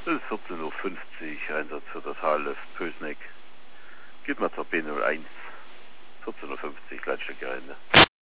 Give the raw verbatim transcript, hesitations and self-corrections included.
Es ist vierzehn Uhr fünfzig, Einsatz für das H L F Pösneck. Geht mal zur B null eins. vierzehn Uhr fünfzig, Leitstückgelände.